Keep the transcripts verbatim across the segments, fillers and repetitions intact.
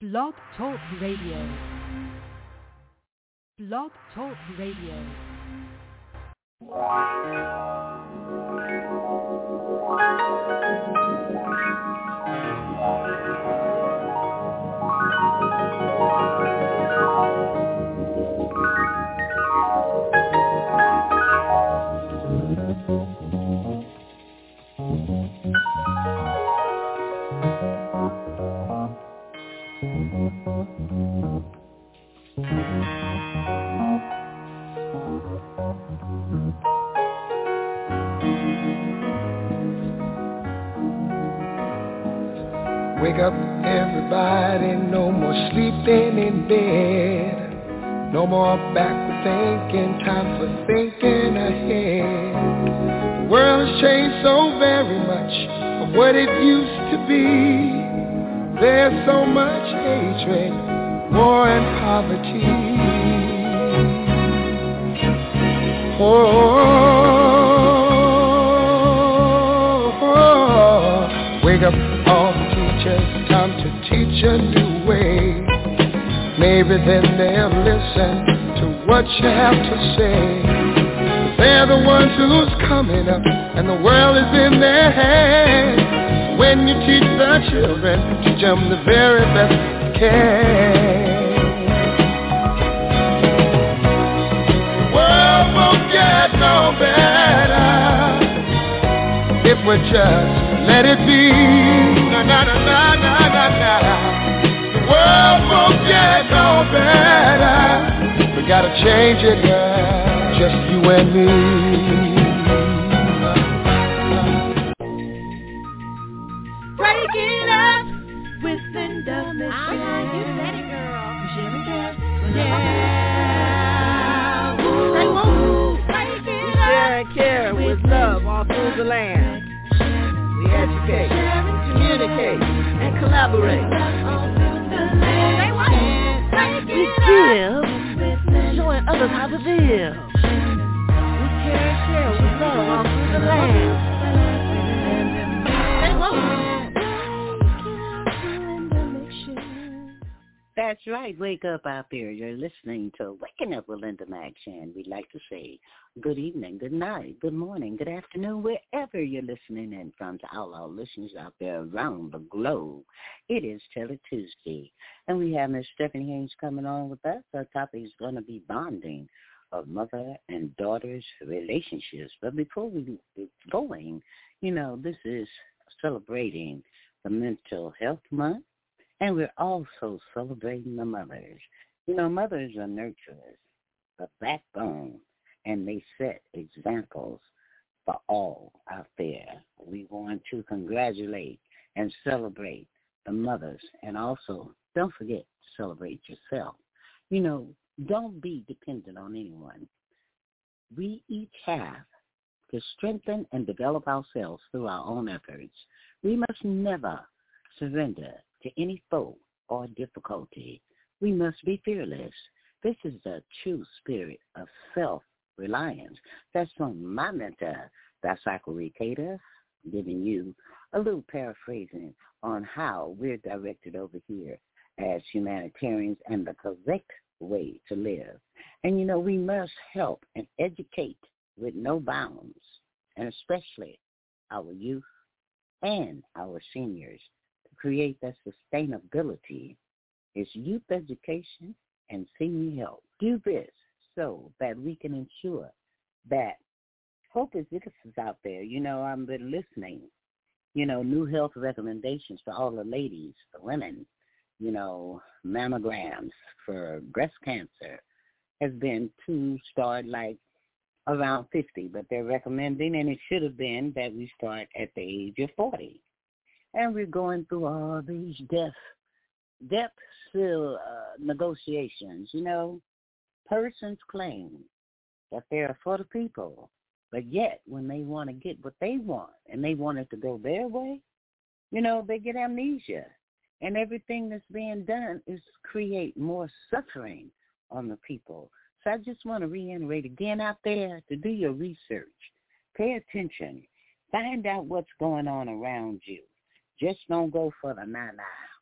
Blog Talk Radio. Blog Talk Radio. Wake up, everybody, no more sleeping in bed. No more backward thinking, time for thinking ahead. The world has changed so very much from what it used to be. There's so much hatred, war and poverty. Oh, oh, oh. Wake up all the teachers, time to teach a new way. Maybe then they'll listen to what you have to say. They're the ones who's coming up, and the world is in their hands. When you teach the children, teach them the very best you can. The world won't get no better if we just let it be. Na na na na na na na. The world won't get no better. We gotta change it, girl. Just you and me. Break it up with Linda Mitchell. Ah, you said it, girl. Yeah. Say woo. Break it up. Share and care with love all through the land. We educate, communicate, and collaborate. We give, showing others how to live. We care and share with love all through the land. That's right. Wake up out there. You're listening to Waking Up with Linda Max, and we'd like to say good evening, good night, good morning, good afternoon, wherever you're listening in from, to all our listeners out there around the globe. It is Tele Tuesday, and we have Miss Stephanie Haynes coming on with us. Our topic is going to be bonding of mother and daughter's relationships. But before we get going, you know, this is celebrating the Mental Health Month. And we're also celebrating the mothers. You know, mothers are nurturers, a backbone, and they set examples for all out there. We want to congratulate and celebrate the mothers, and also don't forget to celebrate yourself. You know, don't be dependent on anyone. We each have to strengthen and develop ourselves through our own efforts. We must never surrender to any foe or difficulty. We must be fearless. This is the true spirit of self-reliance. That's from my mentor, Dasaku Rikeda, giving you a little paraphrasing on how we're directed over here as humanitarians and the correct way to live. And, you know, we must help and educate with no bounds, and especially our youth and our seniors. Create that sustainability is youth education and senior health. Do this so that we can ensure that hope exists out there. You know, I've been listening, you know, new health recommendations for all the ladies, the women, you know, mammograms for breast cancer has been to start like around fifty, but they're recommending, and it should have been that we start at the age of forty. And we're going through all these death, death still uh, negotiations. You know, persons claim that they're for the people, but yet when they want to get what they want and they want it to go their way, you know, they get amnesia. And everything that's being done is create more suffering on the people. So I just want to reiterate again out there to do your research. Pay attention. Find out what's going on around you. Just don't go for the nah-nah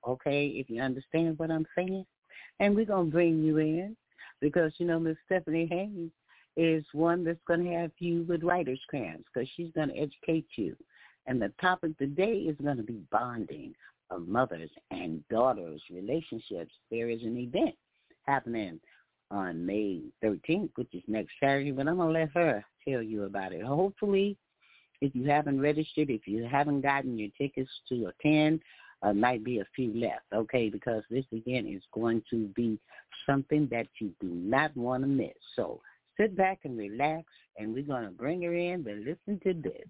okay, if you understand what I'm saying. And we're going to bring you in because, you know, Miss Stephanie Haynes is one that's going to have you with writer's cramps because she's going to educate you. And the topic today is going to be bonding of mothers and daughters' relationships. There is an event happening on May thirteenth, which is next Saturday, but I'm going to let her tell you about it. Hopefully, if you haven't registered, if you haven't gotten your tickets to attend, uh, might be a few left, okay, because this event is going to be something that you do not want to miss. So sit back and relax, and we're going to bring her in, but listen to this.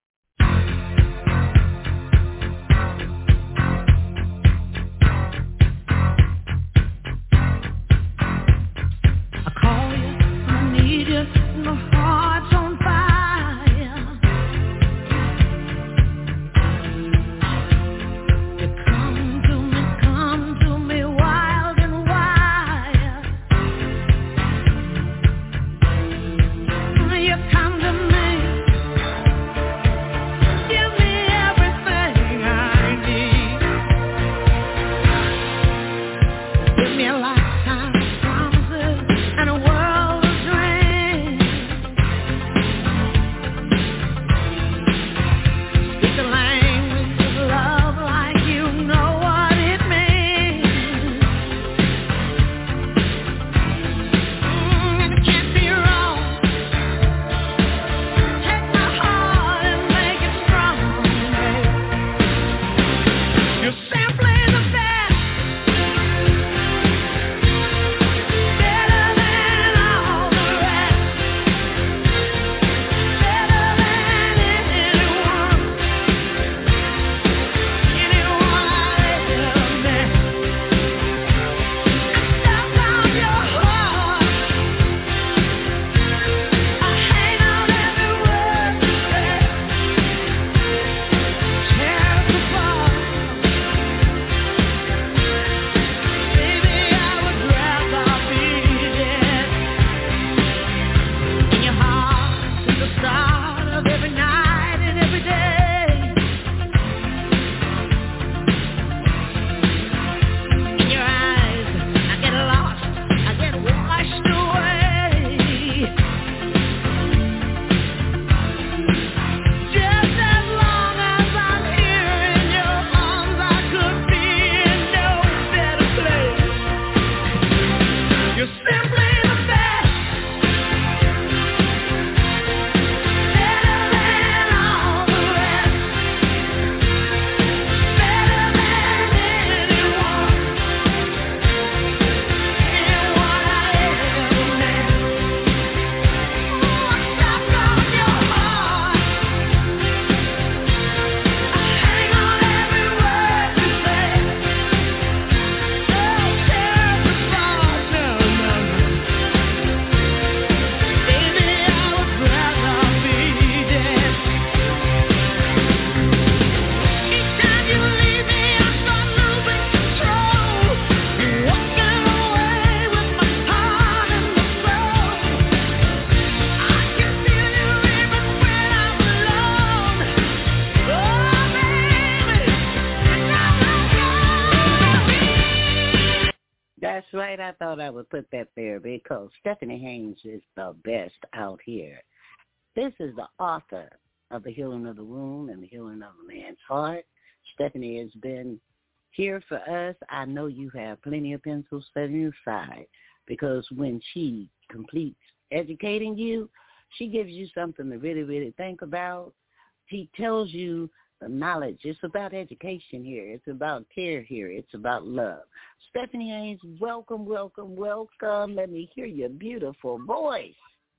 That's right. I thought I would put that there because Stephanie Haynes is the best out here. This is the author of The Healing of the Wound and The Healing of a Man's Heart. Stephanie has been here for us. I know you have plenty of pencils setting aside because when she completes educating you, she gives you something to really, really think about. She tells you the knowledge. It's about education here. It's about care here. It's about love. Stephanie Haynes, welcome, welcome, welcome. Let me hear your beautiful voice.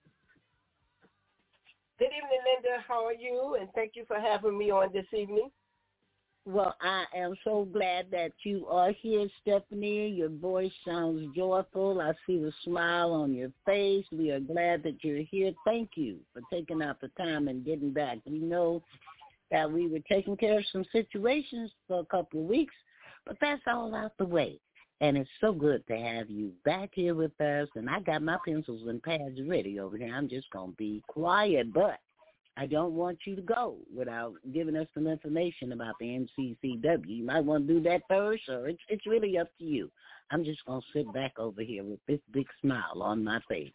Good evening, Linda. How are you? And thank you for having me on this evening. Well, I am so glad that you are here, Stephanie. Your voice sounds joyful. I see the smile on your face. We are glad that you're here. Thank you for taking out the time and getting back. We know that we were taking care of some situations for a couple of weeks, but that's all out the way. And it's so good to have you back here with us. And I got my pencils and pads ready over here. I'm just going to be quiet, but I don't want you to go without giving us some information about the M C C W. You might want to do that first, or it's it's really up to you. I'm just going to sit back over here with this big smile on my face.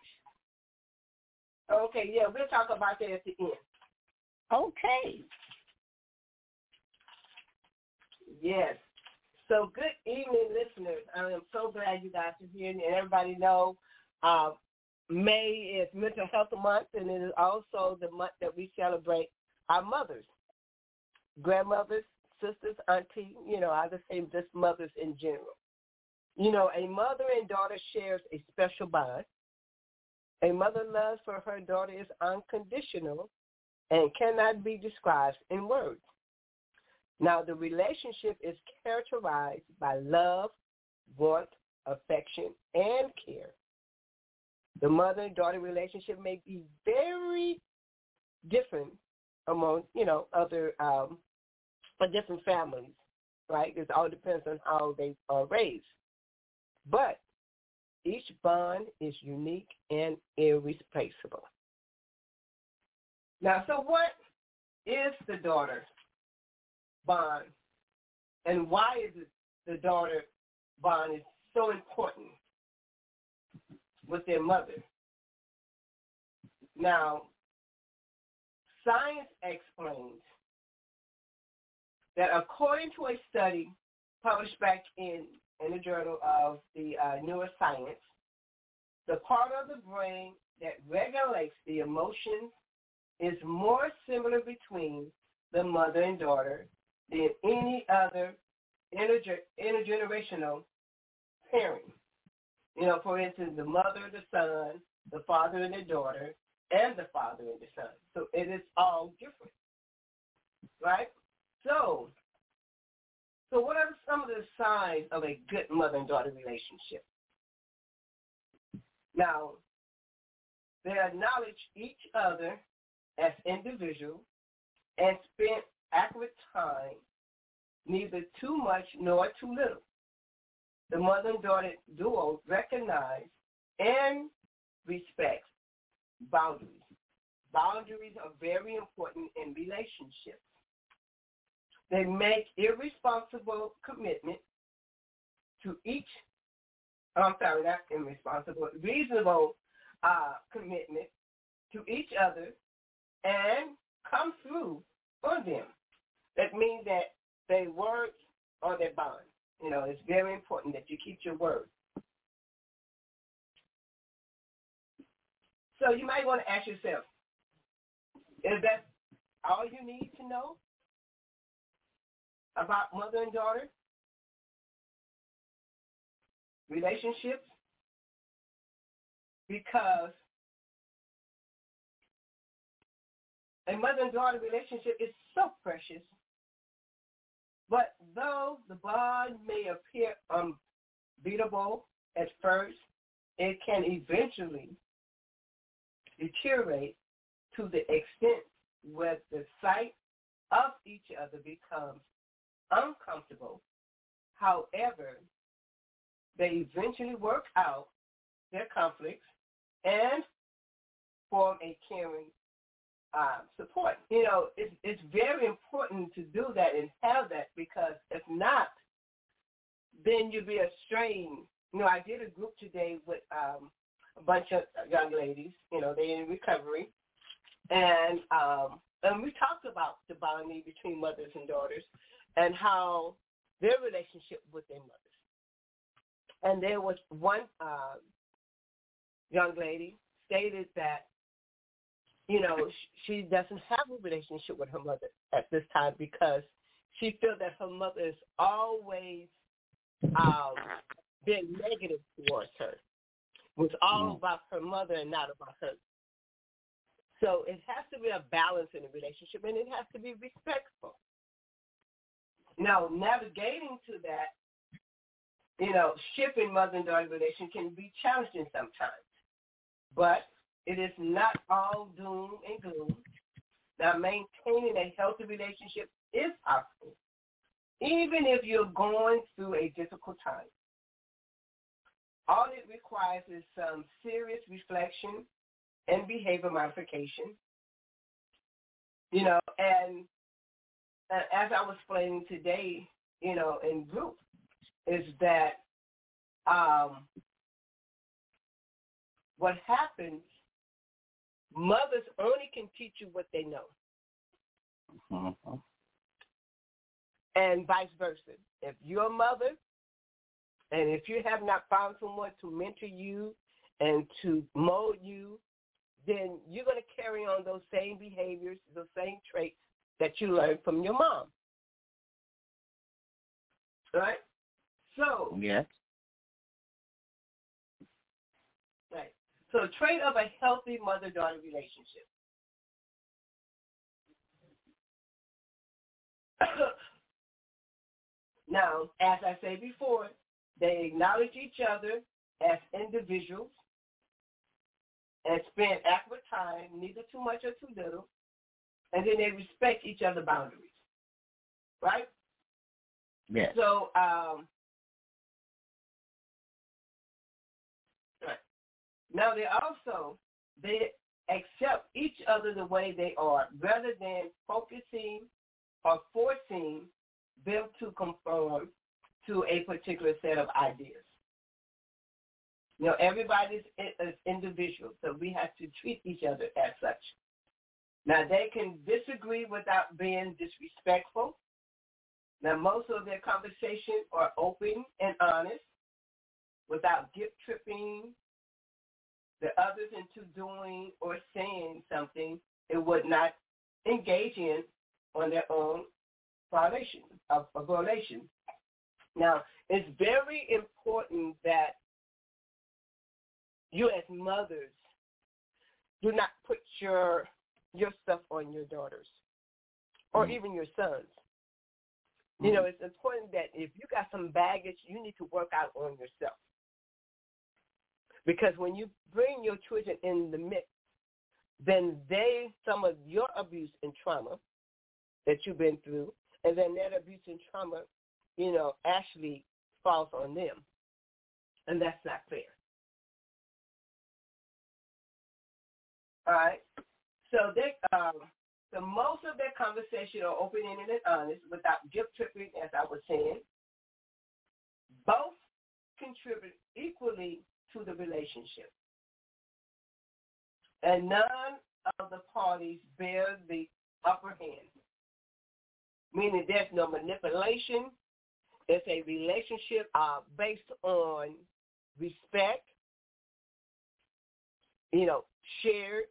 Okay, yeah, we'll talk about that at the end. Okay. Yes. So good evening, listeners. I am so glad you guys are here, and everybody know uh, May is Mental Health Month, and it is also the month that we celebrate our mothers, grandmothers, sisters, auntie, you know, I just say just mothers in general. You know, a mother and daughter shares a special bond. A mother love for her daughter is unconditional and cannot be described in words. Now, the relationship is characterized by love, warmth, affection, and care. The mother and daughter relationship may be very different among, you know, other um, different families, right? It all depends on how they are raised. But each bond is unique and irreplaceable. Now, so what is the daughter bond, and why is it the daughter bond is so important with their mother? Now, science explains that according to a study published back in, in the Journal of the uh, Neuroscience, the part of the brain that regulates the emotions is more similar between the mother and daughter than any other interger- intergenerational pairing. You know, for instance, the mother, the son, the father and the daughter, and the father and the son. So it is all different, right? So, so what are some of the signs of a good mother and daughter relationship? Now, they acknowledge each other as individuals and spend adequate time, neither too much nor too little. The mother and daughter duo recognize and respect boundaries. Boundaries are very important in relationships. They make irresponsible commitment to each, oh, I'm sorry, not irresponsible, reasonable uh, commitment to each other and come through on them. That means that they work on their bond. You know, it's very important that you keep your word. So you might want to ask yourself, is that all you need to know about mother and daughter relationships? Because a mother and daughter relationship is so precious. But though the bond may appear unbeatable at first, it can eventually deteriorate to the extent where the sight of each other becomes uncomfortable. However, they eventually work out their conflicts and form a caring Uh, support. You know, it's, it's very important to do that and have that, because if not, then you'll be estranged. You know, I did a group today with um, a bunch of young ladies. You know, they're in recovery. And, um, and we talked about the bonding between mothers and daughters and how their relationship with their mothers. And there was one uh, young lady stated that, you know, she doesn't have a relationship with her mother at this time because she feels that her mother has always um, been negative towards her. It was all about her mother and not about her. So it has to be a balance in the relationship, and it has to be respectful. Now, navigating to that, you know, shipping mother and daughter relation can be challenging sometimes, but it is not all doom and gloom. Now, maintaining a healthy relationship is possible, even if you're going through a difficult time. All it requires is some serious reflection and behavior modification. You know, and, and as I was explaining today, you know, in group, is that um, what happens, mothers only can teach you what they know. Mm-hmm. And vice versa. If you're a mother, and if you have not found someone to mentor you and to mold you, then you're going to carry on those same behaviors, those same traits that you learned from your mom. Right? So, yes. Right. So, trait of a healthy mother-daughter relationship. Now, as I said before, they acknowledge each other as individuals and spend adequate time, neither too much or too little, and then they respect each other's boundaries. Right? Yes. So, um, right. Now they also, they accept each other the way they are rather than focusing or forcing them to conform to a particular set of ideas. You know, everybody's is individual, so we have to treat each other as such. Now, they can disagree without being disrespectful. Now, most of their conversations are open and honest without guilt-tripping the others into doing or saying something it would not engage in on their own violation of a violation. Now, it's very important that you as mothers do not put your your stuff on your daughters or mm-hmm. even your sons. Mm-hmm. You know, it's important that if you got some baggage, you need to work out on yourself. Because when you bring your children in the mix, then they, some of your abuse and trauma that you've been through, and then that abuse and trauma, you know, actually falls on them. And that's not fair. All right? So they, um, so most of their conversation are open-ended and honest without guilt-tripping, as I was saying. Both contribute equally to the relationship. And none of the parties bear the upper hand, meaning there's no manipulation. It's a relationship uh, based on respect, you know, shared,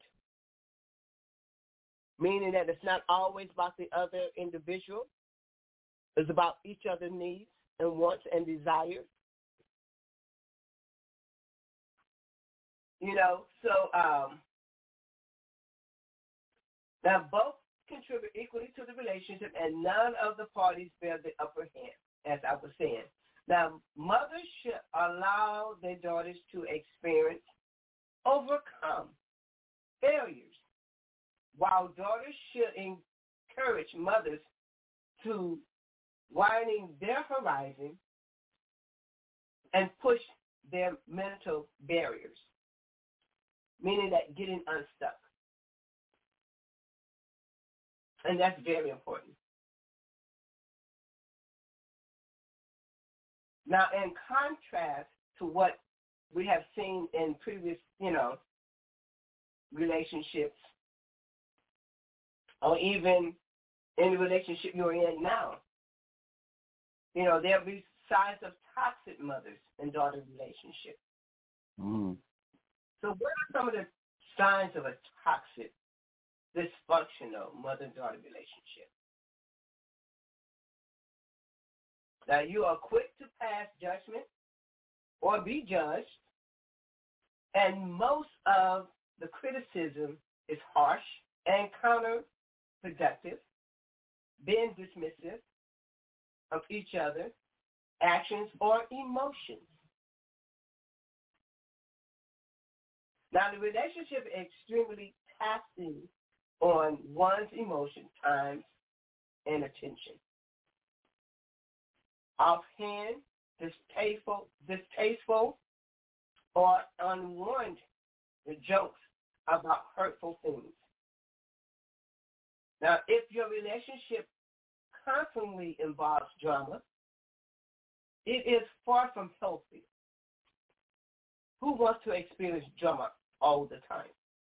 meaning that it's not always about the other individual. It's about each other's needs and wants and desires. You know, so um, now both contribute equally to the relationship, and none of the parties bear the upper hand, as I was saying. Now, mothers should allow their daughters to experience, overcome failures, while daughters should encourage mothers to widen their horizon and push their mental barriers, meaning that getting unstuck. And that's very important. Now, in contrast to what we have seen in previous, you know, relationships, or even in the relationship you're in now, you know, there'll be signs of toxic mothers and daughter relationships. Mm. So what are some of the signs of a toxic, dysfunctional mother-daughter relationship? Now, you are quick to pass judgment or be judged, and most of the criticism is harsh and counterproductive, being dismissive of each other, actions, or emotions. Now, the relationship is extremely taxing on one's emotion, time, and attention. Offhand, distasteful, distasteful, or unwarranted jokes about hurtful things. Now, if your relationship constantly involves drama, it is far from healthy. Who wants to experience drama all the time?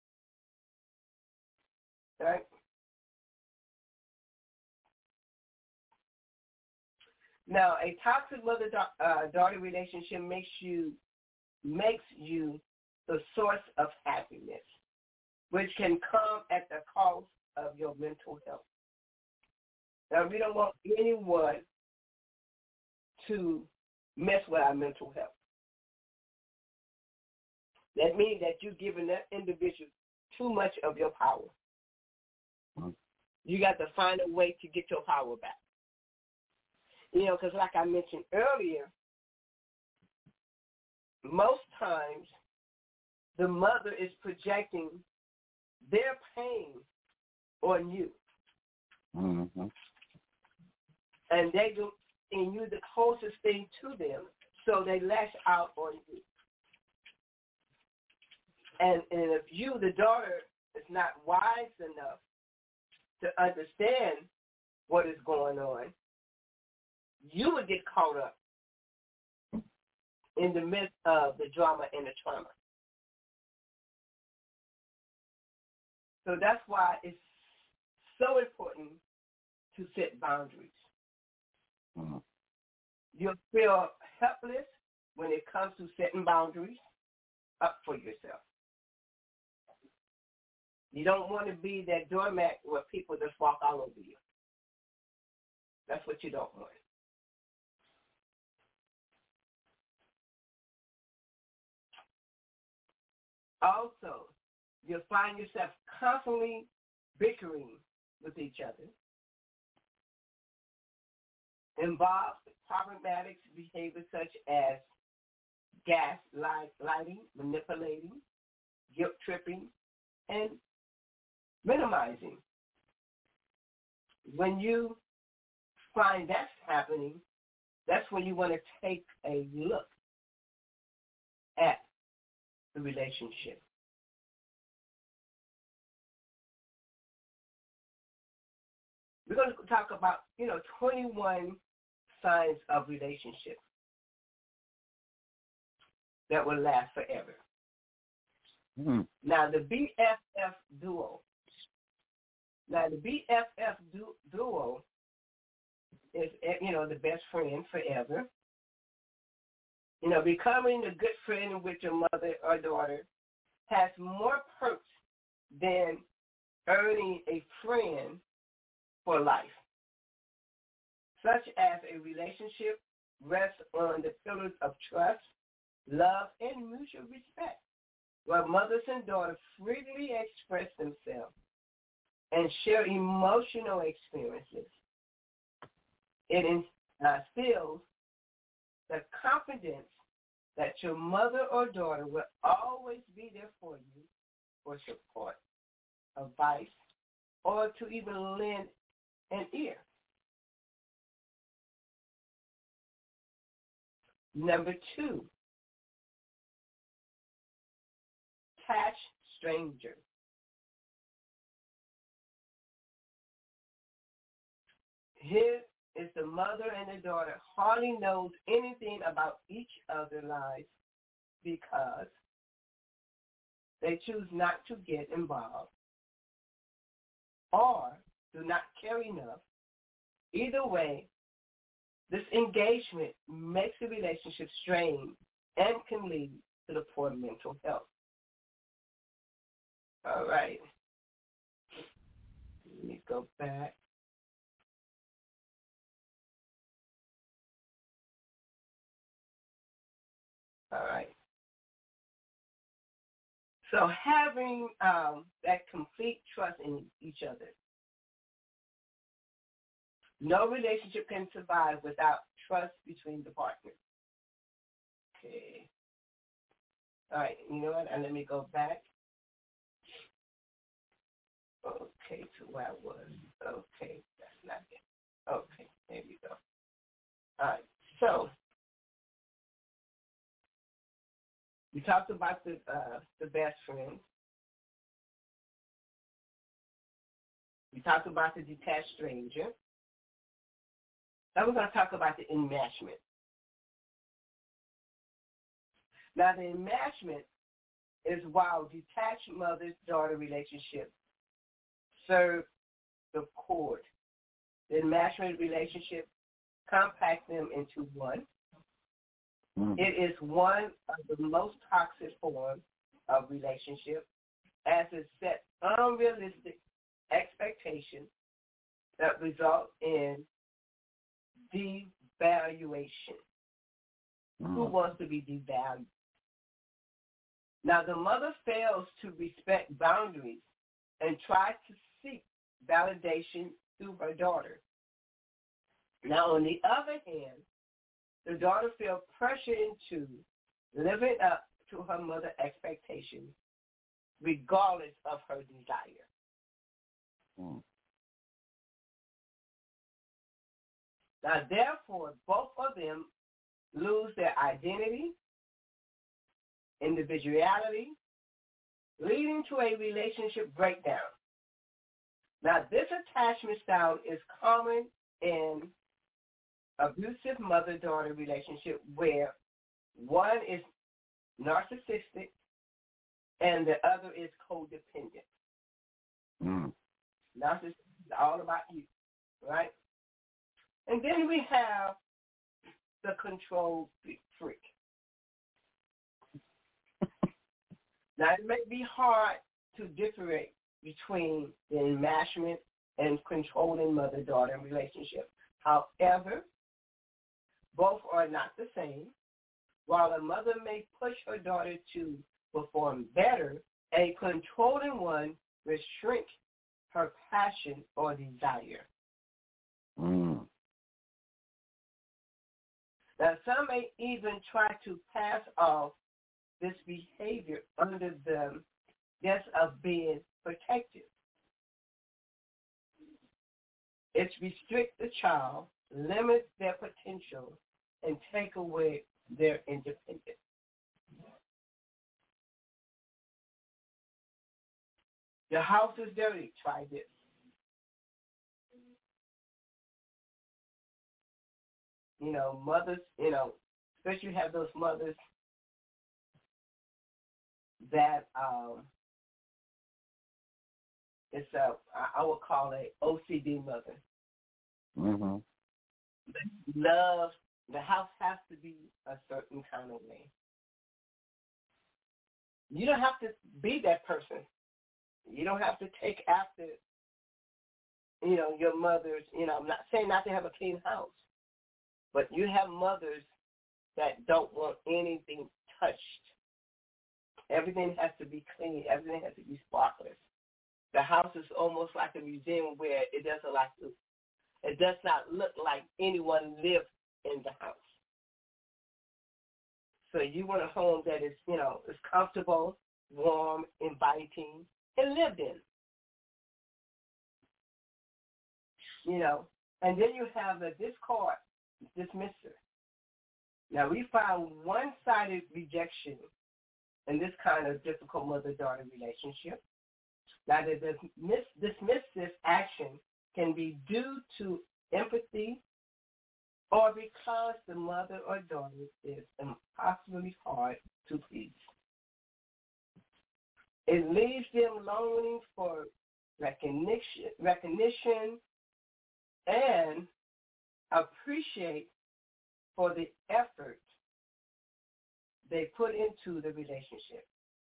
Right? Now, a toxic mother-daughter relationship makes you makes you the source of happiness, which can come at the cost of your mental health. Now, we don't want anyone to mess with our mental health. That means that you're giving that individual too much of your power. Mm-hmm. You got to find a way to get your power back. You know, because like I mentioned earlier, most times the mother is projecting their pain on you. Mm-hmm. And they do, and you're the closest thing to them, so they lash out on you. And, and if you, the daughter, is not wise enough to understand what is going on, you would get caught up in the midst of the drama and the trauma. So that's why it's so important to set boundaries. Mm-hmm. You'll feel helpless when it comes to setting boundaries up for yourself. You don't want to be that doormat where people just walk all over you. That's what you don't want. Also, you'll find yourself constantly bickering with each other, involves problematic behavior such as gaslighting, manipulating, guilt tripping, and minimizing. When you find that's happening, that's when you want to take a look at the relationship. We're going to talk about, you know, twenty-one signs of relationship that will last forever. Mm-hmm. Now, the B F F duo. Now, the B F F du- duo is, you know, the best friend forever. You know, becoming a good friend with your mother or daughter has more perks than earning a friend for life, such as a relationship rests on the pillars of trust, love, and mutual respect, where mothers and daughters freely express themselves and share emotional experiences. It instills the confidence that your mother or daughter will always be there for you for support, advice, or to even lend an ear. Number two, attached stranger. Here is the mother and the daughter hardly knows anything about each other's lives because they choose not to get involved or do not care enough. Either way, this engagement makes the relationship strained and can lead to the poor mental health. All right. Let me go back. All right. So having um, that complete trust in each other. No relationship can survive without trust between the partners. Okay. All right. You know what? And let me go back. Okay, to where I was. Okay, that's not it. Okay, there we go. All right. So we talked about the uh, the best friends. We talked about the detached stranger. Now we're going to talk about the enmeshment. Now the enmeshment is while detached mother-daughter relationships serve the cord. The enmeshment relationship compacts them into one. Mm. It is one of the most toxic forms of relationship, as it sets unrealistic expectations that result in devaluation. Mm. Who wants to be devalued? Now, the mother fails to respect boundaries and tries to seek validation through her daughter. Now, on the other hand, the daughter feels pressure into living up to her mother's expectations, regardless of her desire. Mm. Now, therefore, both of them lose their identity, individuality, leading to a relationship breakdown. Now, this attachment style is common in abusive mother-daughter relationship where one is narcissistic and the other is codependent. Mm. Narcissistic is all about you, right? And then we have the control freak. Now, it may be hard to differentiate between the enmeshment and controlling mother-daughter relationship. However, both are not the same. While a mother may push her daughter to perform better, a controlling one will shrink her passion or desire. Mm. Now, some may even try to pass off this behavior under the guise of being protective. It restricts the child, limits their potential, and take away their independence. The house is dirty. Try this. You know, mothers, you know, especially you have those mothers that um, it's a, I would call it O C D mother. Mm-hmm. Love, the house has to be a certain kind of way. You don't have to be that person. You don't have to take after, you know, your mother's, you know, I'm not saying not to have a clean house, but you have mothers that don't want anything touched. Everything has to be clean. Everything has to be spotless. The house is almost like a museum where it doesn't like to, it does not look like anyone lived in the house. So you want a home that is, you know, is comfortable, warm, inviting, and lived in. You know, and then you have the discord, dismisser. Now, we found one-sided rejection in this kind of difficult mother-daughter relationship. Now, the dismiss, dismissive action can be due to empathy or because the mother or daughter is impossibly hard to please. It leaves them longing for recognition, recognition and appreciate for the effort they put into the relationship.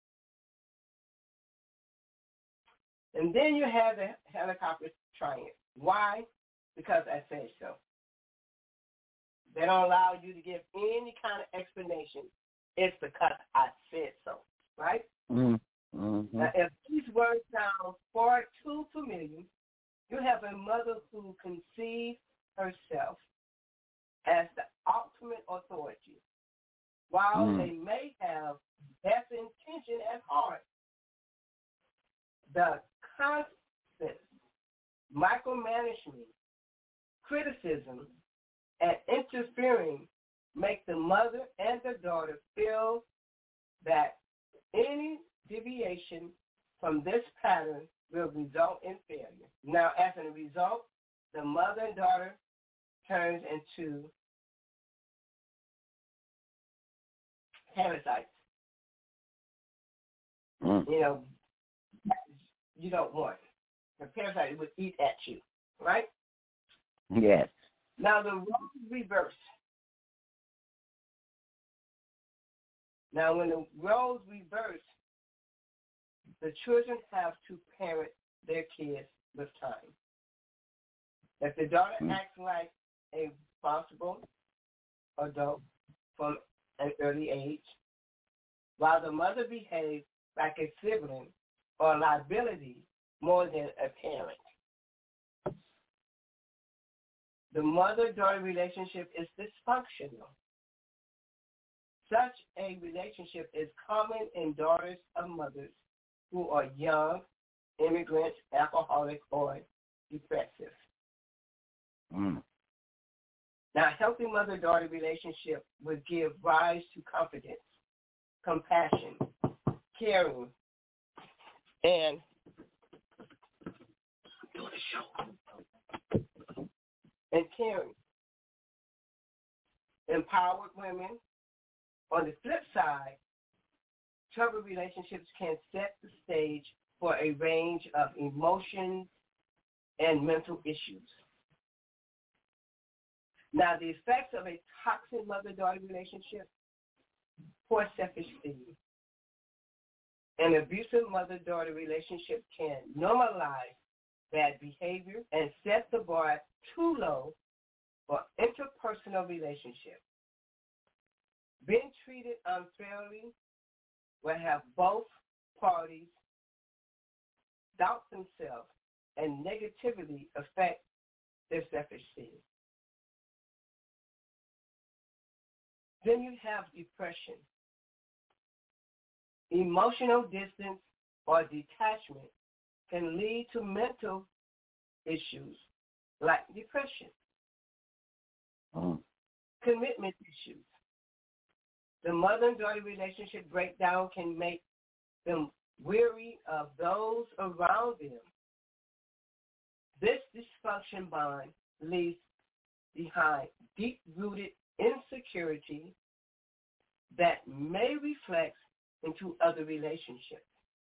And then you have the helicopter triangle. Why? Because I say so. They don't allow you to give any kind of explanation. It's because I said so, right? Mm-hmm. Now, if these words sound far too familiar, you have a mother who conceives herself as the ultimate authority. While mm. they may have best intention at heart, the constant micromanagement, criticism, and interfering make the mother and the daughter feel that any deviation from this pattern will result in failure. Now, as a result, the mother and daughter turns into parasites. Mm. You know, you don't want. The parasite would eat at you, right? Yes. Now, the roles reverse. Now, when the roles reverse, the children have to parent their kids with time. If the daughter Mm. acts like a responsible adult from an early age, while the mother behaves like a sibling or a liability more than a parent. The mother-daughter relationship is dysfunctional. Such a relationship is common in daughters of mothers who are young, immigrants, alcoholic, or depressive. Mm. Now, a healthy mother-daughter relationship would give rise to confidence, compassion, caring, and and caring. Empowered women. On the flip side, troubled relationships can set the stage for a range of emotions and mental issues. Now, the effects of a toxic mother-daughter relationship: poor self-esteem. An abusive mother-daughter relationship can normalize bad behavior and set the bar too low for interpersonal relationships. Being treated unfairly will have both parties doubt themselves and negatively affect their self-esteem. Then you have depression. Emotional distance or detachment can lead to mental issues like depression, Mm. commitment issues. The mother and daughter relationship breakdown can make them weary of those around them. This dysfunction bond leaves behind deep-rooted insecurity that may reflect into other relationships.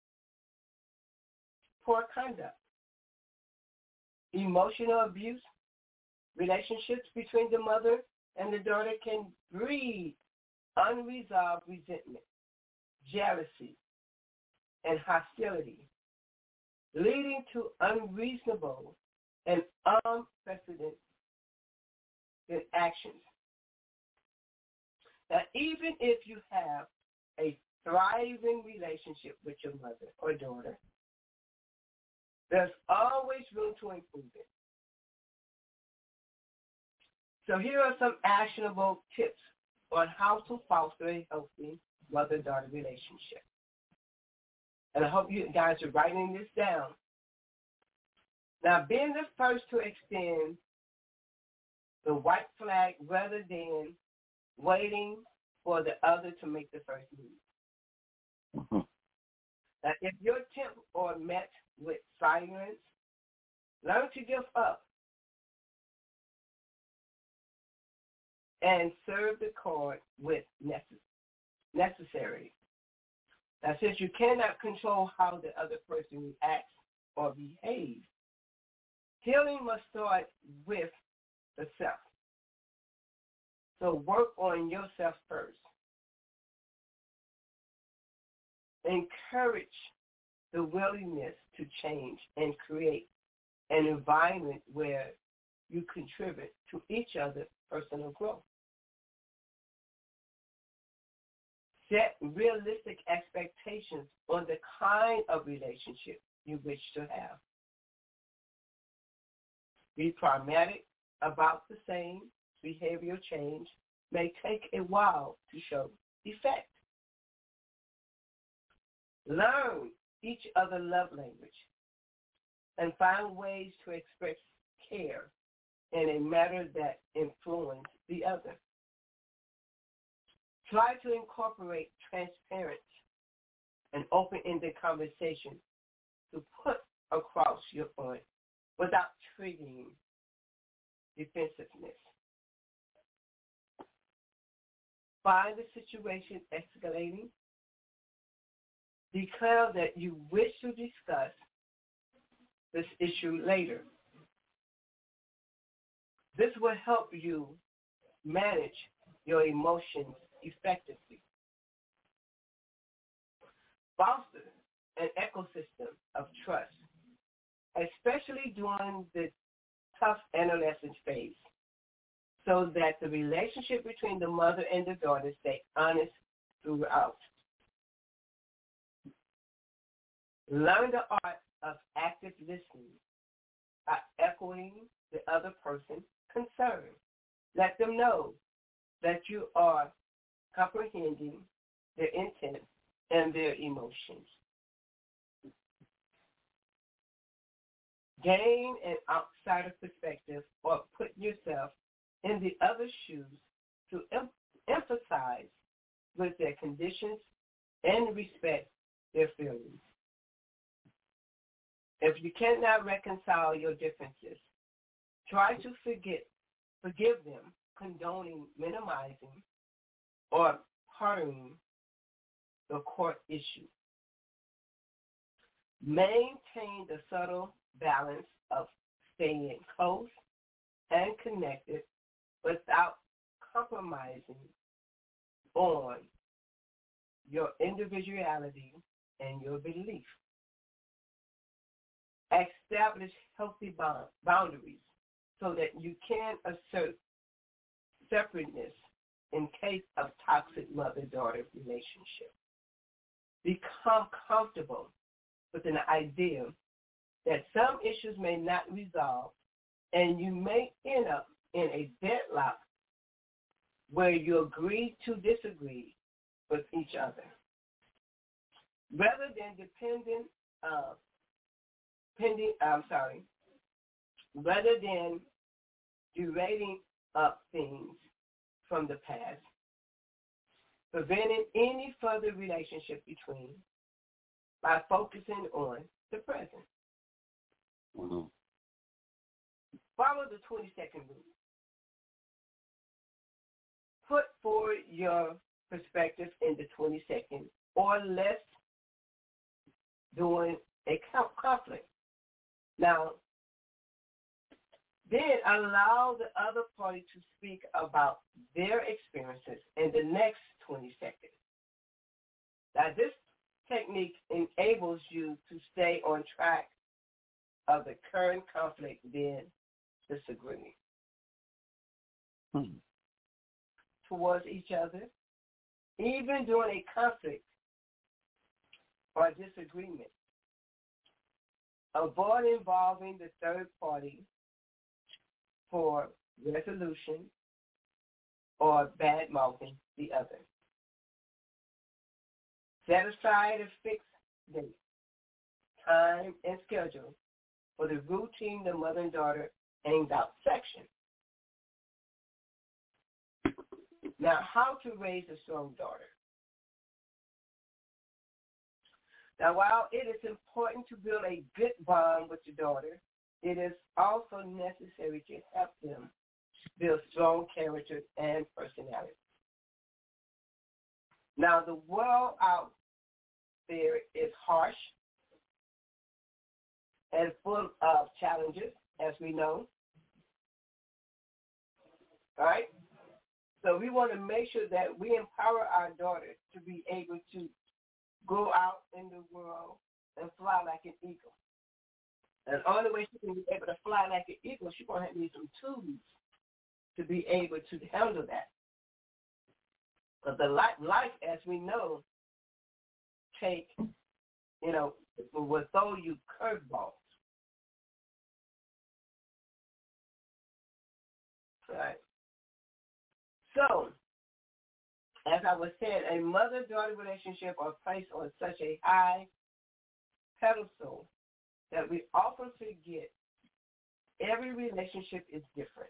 Poor conduct. Emotional abuse. Relationships between the mother and the daughter can breed unresolved resentment, jealousy, and hostility, leading to unreasonable and unprecedented actions. Now, even if you have a thriving relationship with your mother or daughter, there's always room to improve it. So here are some actionable tips on how to foster a healthy mother-daughter relationship. And I hope you guys are writing this down. Now, being the first to extend the white flag rather than waiting for the other to make the first move. Mm-hmm. Now, if your attempt are met with silence, learn to give up and serve the card with necessary. Now, since you cannot control how the other person reacts or behaves, healing must start with the self. So work on yourself first. Encourage the willingness to change and create an environment where you contribute to each other's personal growth. Set realistic expectations on the kind of relationship you wish to have. Be pragmatic about the same. Behavioral change may take a while to show effect. Learn each other's love language and find ways to express care in a manner that influences the other. Try to incorporate transparent and open-ended conversation to put across your point without triggering defensiveness. Find the situation escalating. Declare that you wish to discuss this issue later. This will help you manage your emotions effectively. Foster an ecosystem of trust, especially during the tough adolescent phase, so that the relationship between the mother and the daughter stay honest throughout. Learn the art of active listening by echoing the other person's concern. Let them know that you are comprehending their intent and their emotions. Gain an outsider perspective or put yourself in the other shoes to em- emphasize with their conditions and respect their feelings. If you cannot reconcile your differences, try to forget, forgive them, condoning, minimizing, or pardoning the court issue. Maintain the subtle balance of staying close and connected without compromising on your individuality and your belief. Establish healthy bond, boundaries so that you can assert separateness in case of toxic mother-daughter relationship. Become comfortable with an idea that some issues may not resolve and you may end up in a deadlock where you agree to disagree with each other. Rather than dependent, uh, pending, I'm sorry, rather than derating up things from the past, preventing any further relationship between by focusing on the present. Mm-hmm. Follow the twenty-second rule. Put forward your perspective in the twenty seconds or less during a conflict. Now, then allow the other party to speak about their experiences in the next twenty seconds. Now, this technique enables you to stay on track of the current conflict, then disagreeing hmm. towards each other, even during a conflict or disagreement. Avoid involving the third party for resolution or bad-mouthing the other. Set aside a fixed date, time, and schedule for the routine the mother and daughter aimed out section. Now, how to raise a strong daughter. Now, while it is important to build a good bond with your daughter, it is also necessary to help them build strong character and personality. Now, the world out there is harsh and full of challenges, as we know. All right? So we want to make sure that we empower our daughters to be able to go out in the world and fly like an eagle. And the only way she can be able to fly like an eagle, she's going to have to need some tools to be able to handle that. But the life, life, as we know, take, you know, will throw you curveballs. Right. So, as I was saying, a mother-daughter relationship are placed on such a high pedestal that we often forget every relationship is different.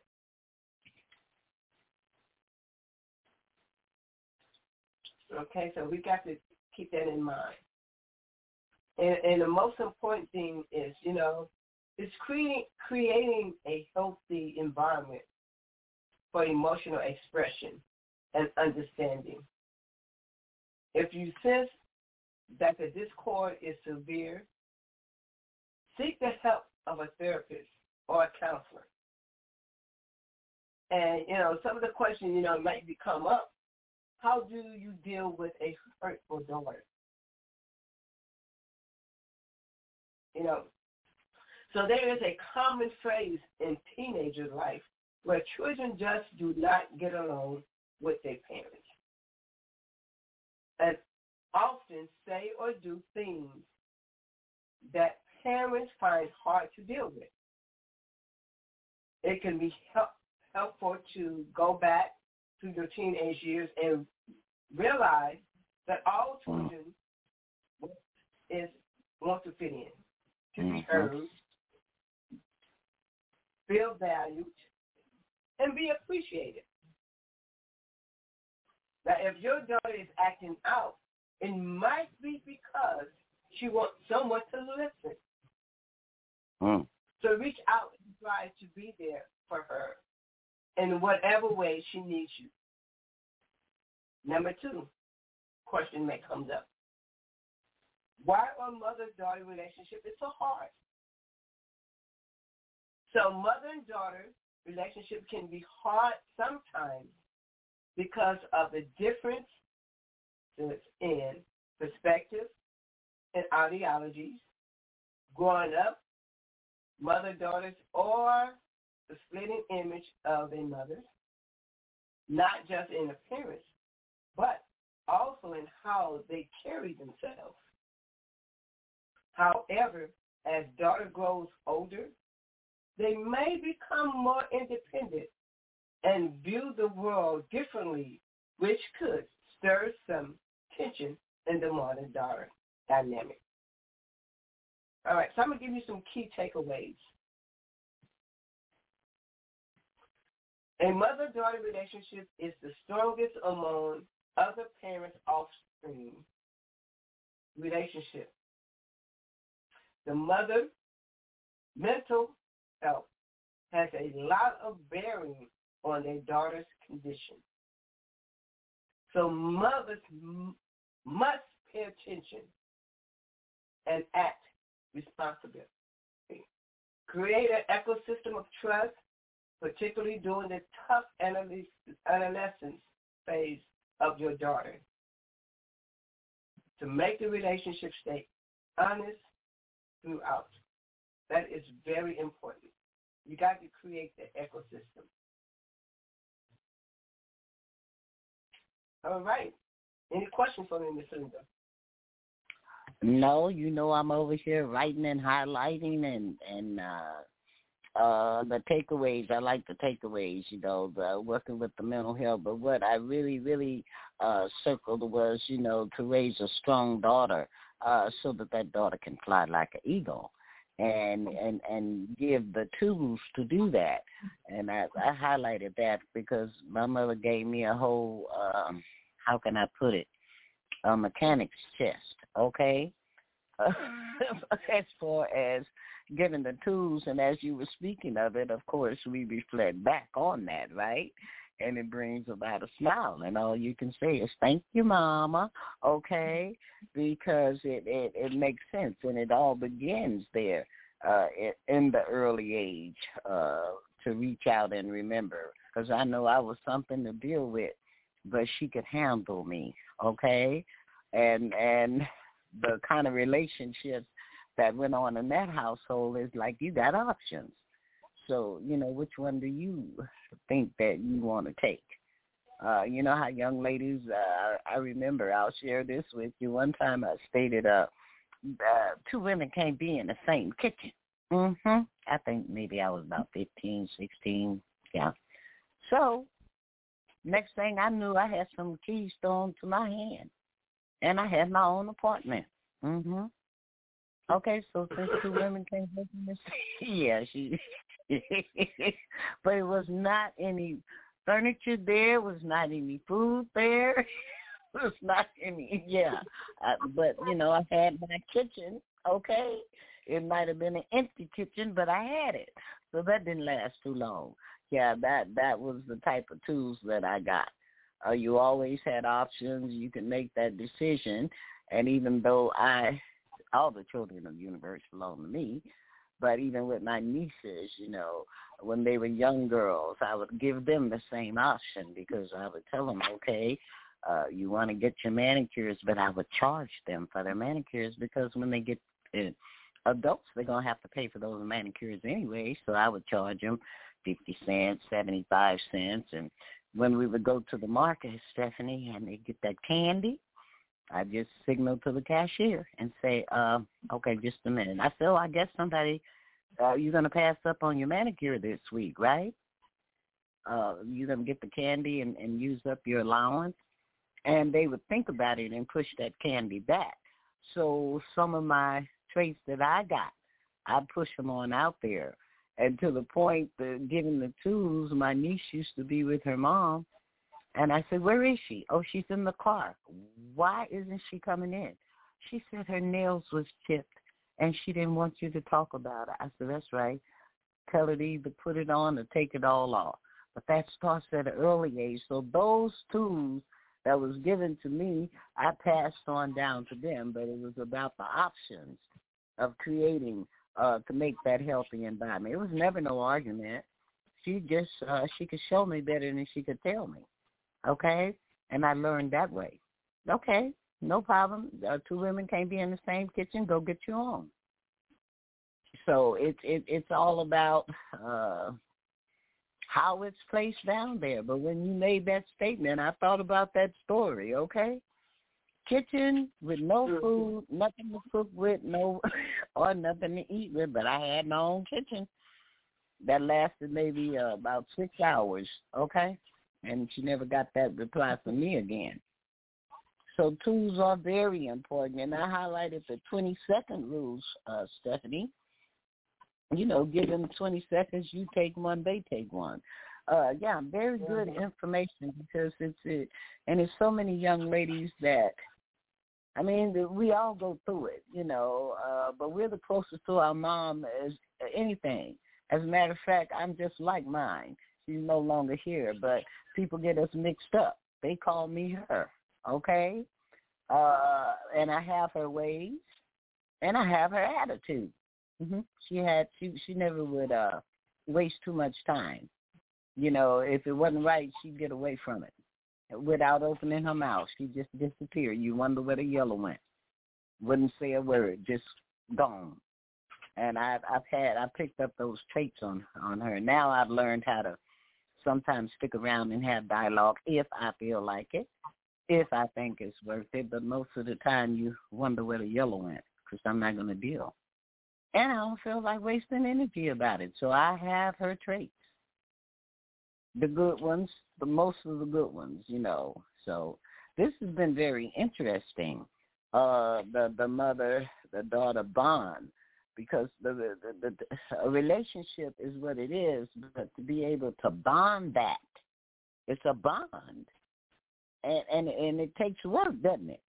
Okay, so we got to keep that in mind. And, and the most important thing is, you know, is creating creating a healthy environment for emotional expression and understanding. If you sense that the discord is severe, seek the help of a therapist or a counselor. And, you know, some of the questions, you know, might be come up. How do you deal with a hurtful daughter? You know, so there is a common phrase in teenager life where children just do not get along with their parents and often say or do things that parents find hard to deal with. It can be help, helpful to go back to your teenage years and realize that all children is want to fit in, to be heard, feel valued, and be appreciated. Now, if your daughter is acting out, it might be because she wants someone to listen. Mm. So reach out and try to be there for her in whatever way she needs you. Number two, question that comes up. Why are mother-daughter relationship is so hard? So mother and daughter relationship can be hard sometimes because of the difference in perspective and ideologies, growing up, mother-daughters, or the splitting image of a mother, not just in appearance, but also in how they carry themselves. However, as daughter grows older, they may become more independent and view the world differently, which could stir some tension in the mother-daughter dynamic. All right, so I'm going to give you some key takeaways. A mother-daughter relationship is the strongest among other parents' offspring relationship. The mother mental health has a lot of bearing on their daughter's condition. So mothers m- must pay attention and act responsibly. Create an ecosystem of trust, particularly during the tough adolescence phase of your daughter, to make the relationship stay honest throughout. That is very important. You got to create the ecosystem. All right. Any questions for me, Miz Linda? No, you know I'm over here writing and highlighting and and uh, uh, the takeaways. I like the takeaways, you know, the working with the mental health. But what I really, really uh, circled was, you know, to raise a strong daughter uh, so that that daughter can fly like an eagle. And, and and give the tools to do that. And I, I highlighted that because my mother gave me a whole, um, how can I put it, a mechanic's chest, okay? As far as giving the tools, and as you were speaking of it, of course, we reflect back on that, right? And it brings about a smile, and all you can say is, thank you, Mama, okay? Because it, it, it makes sense, and it all begins there uh, in the early age uh, to reach out and remember. Because I know I was something to deal with, but she could handle me, okay? And and the kind of relationships that went on in that household is like you got options. So, you know, which one do you think that you want to take? Uh, you know how young ladies, uh, I remember, I'll share this with you. One time I stated uh, uh, two women can't be in the same kitchen. Mm-hmm. I think maybe I was about fifteen, sixteen, yeah. So next thing I knew, I had some keys thrown to my hand, and I had my own apartment. Mm-hmm. Okay, so since two women can't live in this, yeah, she, but it was not any furniture there, was not any food there, it's not any, yeah. I, but, you know, I had my kitchen, okay? It might have been an empty kitchen, but I had it. So that didn't last too long. Yeah, that, that was the type of tools that I got. Uh, you always had options. You could make that decision. And even though I, all the children of the universe belong to me, but even with my nieces, you know, when they were young girls, I would give them the same option because I would tell them, okay, uh, you want to get your manicures, but I would charge them for their manicures because when they get uh, adults, they're going to have to pay for those manicures anyway, so I would charge them fifty cents, seventy-five cents, and when we would go to the market, Stephanie, and they get that candy, I just signal to the cashier and say, uh, okay, just a minute. I said, oh, I guess somebody, uh, you're going to pass up on your manicure this week, right? Uh, you're going to get the candy and, and use up your allowance. And they would think about it and push that candy back. So some of my traits that I got, I push them on out there. And to the point that given the tools, my niece used to be with her mom. And I said, where is she? Oh, she's in the car. Why isn't she coming in? She said her nails was chipped, and she didn't want you to talk about it. I said, that's right. Tell her to either put it on or take it all off. But that starts at an early age. So those tools that was given to me, I passed on down to them, but it was about the options of creating uh, to make that healthy environment. It was never no argument. She just, uh, she could show me better than she could tell me. Okay, and I learned that way. Okay, no problem. Uh, two women can't be in the same kitchen. Go get your own. So it's it, it's all about uh, how it's placed down there. But when you made that statement, I thought about that story. Okay, kitchen with no food, nothing to cook with, no or nothing to eat with. But I had my own kitchen that lasted maybe uh, about six hours. Okay. And she never got that reply from me again. So tools are very important. And I highlighted the twenty-second rules, uh, Stephanie. You know, give them twenty seconds, you take one, they take one. Uh, yeah, very good information because it's, it, and there's so many young ladies that, I mean, we all go through it, you know, uh, but we're the closest to our mom as anything. As a matter of fact, I'm just like mine. She's no longer here, but people get us mixed up. They call me her, okay? Uh, and I have her ways, and I have her attitude. Mm-hmm. She had she she never would uh, waste too much time. You know, if it wasn't right, she'd get away from it without opening her mouth. She'd just disappear. You wonder where the yellow went. Wouldn't say a word, just gone. And I've I've had I picked up those traits on on her. Now I've learned how to sometimes stick around and have dialogue if I feel like it, if I think it's worth it. But most of the time you wonder where the yellow went because I'm not going to deal. And I don't feel like wasting energy about it. So I have her traits, the good ones, the most of the good ones, you know. So this has been very interesting, uh, the, the mother, the daughter bond. Because the, the, the, the a relationship is what it is, but to be able to bond that, it's a bond, and and, and it takes work, doesn't it?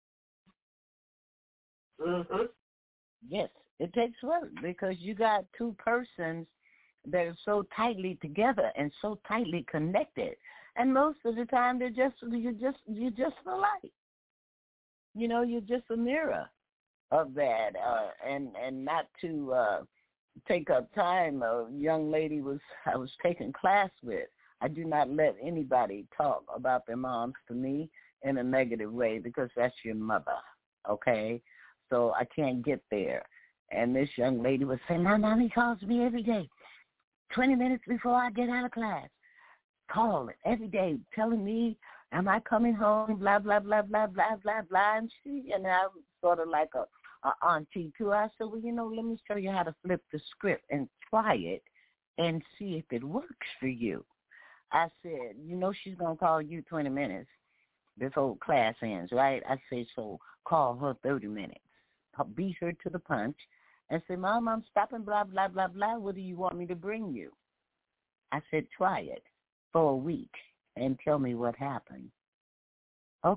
Mm-hmm. Yes, it takes work because you got two persons that are so tightly together and so tightly connected, and most of the time they're just you just you just alike. You know, you're just a mirror of that, uh, and and not to uh, take up time. A young lady was I was taking class with. I do not let anybody talk about their moms to me in a negative way because that's your mother, okay? So I can't get there. And this young lady was saying, my mommy calls me every day, twenty minutes before I get out of class. Calling every day, telling me, am I coming home, blah, blah, blah, blah, blah, blah, blah. And she, and I was sort of like a, a auntie too. I said, well, you know, let me show you how to flip the script and try it and see if it works for you. I said, you know, she's going to call you twenty minutes before class ends, right? I said, so call her thirty minutes. Beat her to the punch and say, Mom, I'm stopping, blah, blah, blah, blah. What do you want me to bring you? I said, try it for a week and tell me what happened. Okay?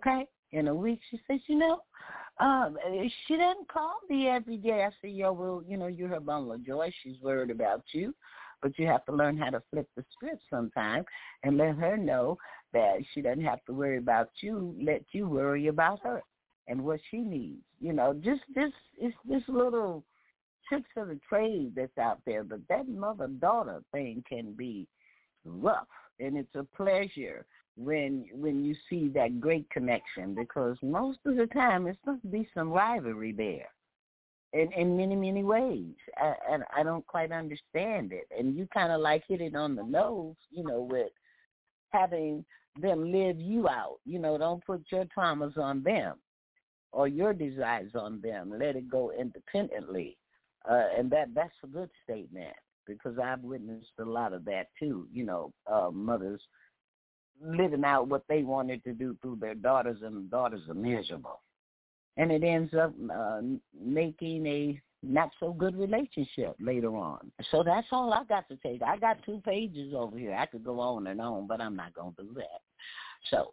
in a week. She says, you know, um, she doesn't call me every day. I said, yo, well, you know, you're her bundle of joy. She's worried about you. But you have to learn how to flip the script sometime and let her know that she doesn't have to worry about you. Let you worry about her and what she needs. You know, just this it's this little tricks of the trade that's out there. But that mother-daughter thing can be rough, and it's a pleasure when when you see that great connection, because most of the time it's supposed to be some rivalry there. In, in many, many ways. I, and I don't quite understand it. And you kind of like hit it on the nose, you know, with having them live you out. You know, don't put your traumas on them or your desires on them. Let it go independently. Uh, and that that's a good statement, because I've witnessed a lot of that too, you know, uh, mothers living out what they wanted to do through their daughters, and the daughters are miserable. And it ends up uh, making a not-so-good relationship later on. So that's all I got to take. I got two pages over here. I could go on and on, but I'm not going to do that. So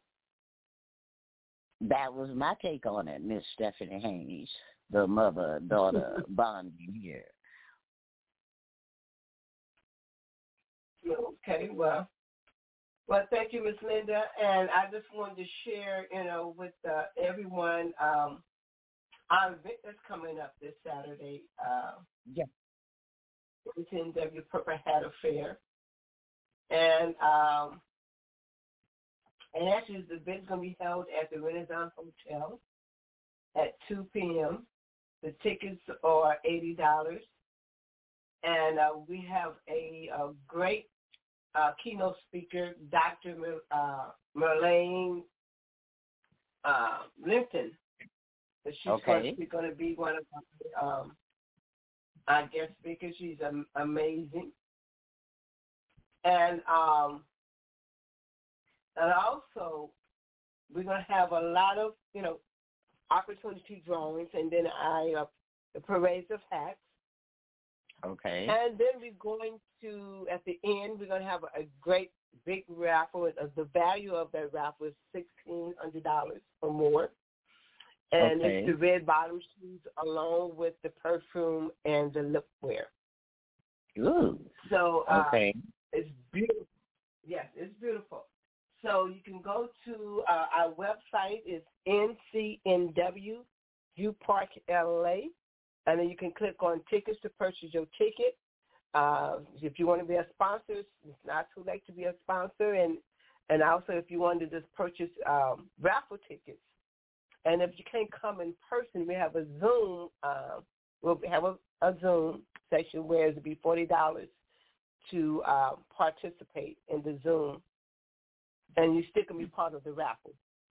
that was my take on it, Miss Stephanie Haynes, the mother-daughter bonding here. Okay, well, well, thank you, Miss Linda. And I just wanted to share, you know, with uh, everyone, um, our event that's coming up this Saturday. Uh, yeah. It's in W Purple Hat Affair. And um, and actually the event's going to be held at the Renaissance Hotel at two p.m. The tickets are eighty dollars. And uh, we have a, a great uh, keynote speaker, Doctor Mer, uh, Merlane uh, Limpton. She's okay. going to be one of our, um, our guest speakers. She's um, amazing. And um, and also, we're going to have a lot of, you know, opportunity drawings, and then I uh, the parades of hats. Okay. And then we're going to, at the end, we're going to have a great big raffle. The value of that raffle is sixteen hundred dollars or more. And okay. it's the red bottom shoes along with the perfume and the lip wear. Ooh. So uh, okay. it's beautiful. Yes, it's beautiful. So you can go to uh, our website. It's N C N W U Park L A, and then you can click on tickets to purchase your ticket. Uh, if you want to be a sponsor, it's not too late to be a sponsor, and and also if you want to just purchase um, raffle tickets. And if you can't come in person, we have a Zoom. Uh, we'll have a, a Zoom session where it'll be forty dollars to uh, participate in the Zoom, and you still can be part of the raffle.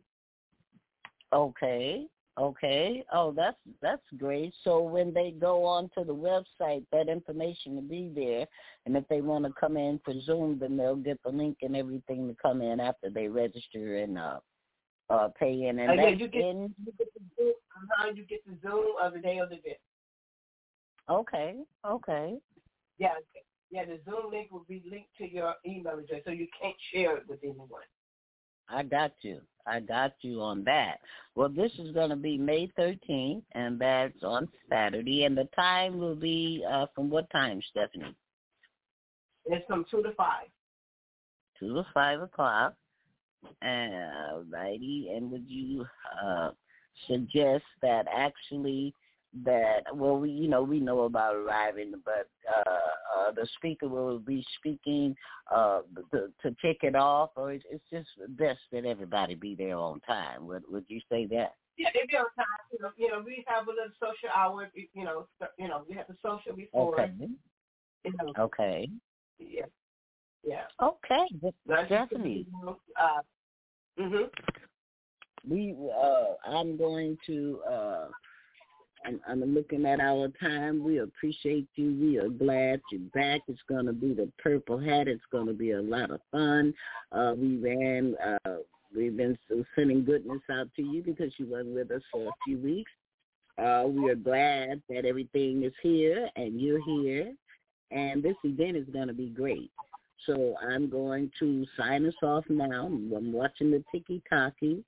Okay. Okay. Oh, that's that's great. So when they go on to the website, that information will be there. And if they want to come in for Zoom, then they'll get the link and everything to come in after they register and uh, uh, pay in. And uh, that's yeah, you get, in. You get, the Zoom, uh, you get the Zoom of the day of the event. Okay. Okay. Yeah. Yeah, the Zoom link will be linked to your email address, so you can't share it with anyone. I got you. I got you on that. Well, this is going to be May thirteenth, and that's on Saturday. And the time will be uh, from what time, Stephanie? It's from two to five. two to five o'clock. Uh, righty. And would you uh, suggest that actually that, well, we, you know, we know about arriving, but uh, uh, the speaker will be speaking uh, to, to kick it off, or it's, it's just best that everybody be there on time. Would Would you say that? Yeah, it'll be on time. You know, you know, we have a little social hour. You know, you know, we have the social before. Okay. You know. Okay. Yeah. Yeah. Okay. That's Definitely. Uh, mhm. We. Uh, I'm going to. Uh, I'm, I'm looking at our time. We appreciate you. We are glad you're back. It's going to be the Purple Hat. It's going to be a lot of fun. Uh, we ran, uh, we've been sending goodness out to you because you weren't with us for a few weeks. Uh, we are glad that everything is here and you're here. And this event is going to be great. So I'm going to sign us off now. I'm watching the Tiki Taki.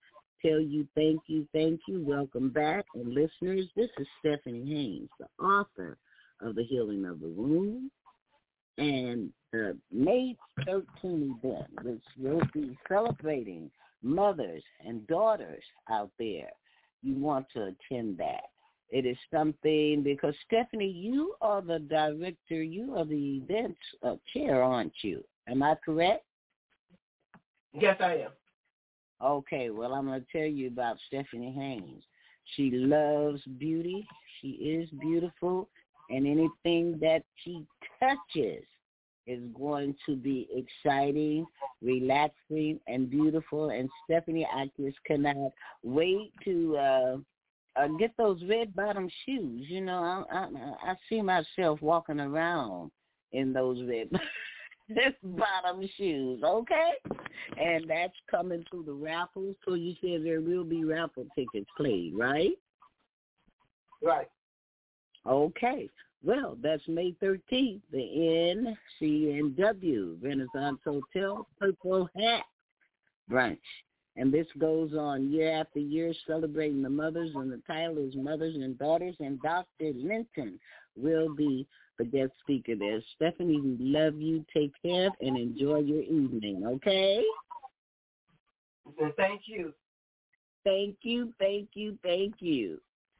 tell you thank you, thank you. Welcome back. And listeners, this is Stephanie Haynes, the author of The Healing of the Womb, and the May thirteenth event, which will be celebrating mothers and daughters out there. You want to attend that. It is something, because Stephanie, you are the director, you are the event uh, chair, aren't you? Am I correct? Yes, I am. Okay, well, I'm going to tell you about Stephanie Haynes. She loves beauty. She is beautiful, and anything that she touches is going to be exciting, relaxing, and beautiful. And Stephanie, I just cannot wait to uh, uh, get those red bottom shoes. You know, I, I, I see myself walking around in those red bottom shoes, okay? And that's coming through the raffles. So you said there will be raffle tickets played, right? Right. Okay. Well, that's May thirteenth, the N C N W, Renaissance Hotel Purple Hat Brunch. And this goes on year after year, celebrating the mothers, and the title is Mothers and Daughters, and Doctor Linton will be the guest speaker there. Stephanie, we love you. Take care and enjoy your evening, okay? And thank you. Thank you, thank you, thank you.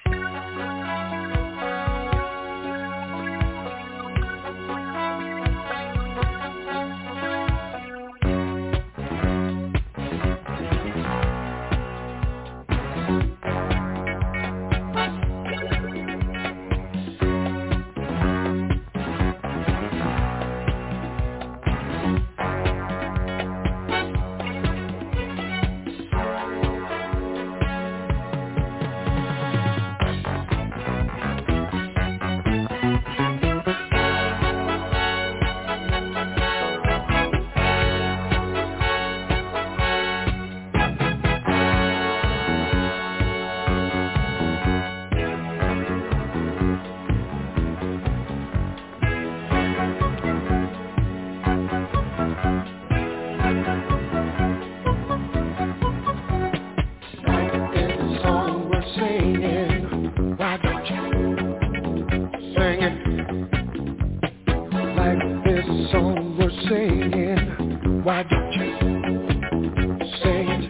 Why don't you say it?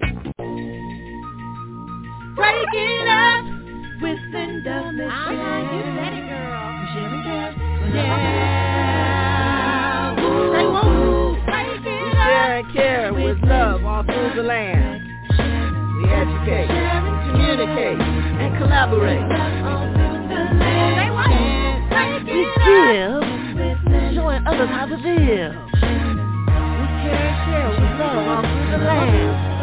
Break it up with Linda Mitchell. Ah, you said it, girl. Sherry Cass. Yeah. Say woo. Break it We share and care with love all through the land. We educate, communicate, and collaborate. We give, showing others how to live. We care and share with love all through the land.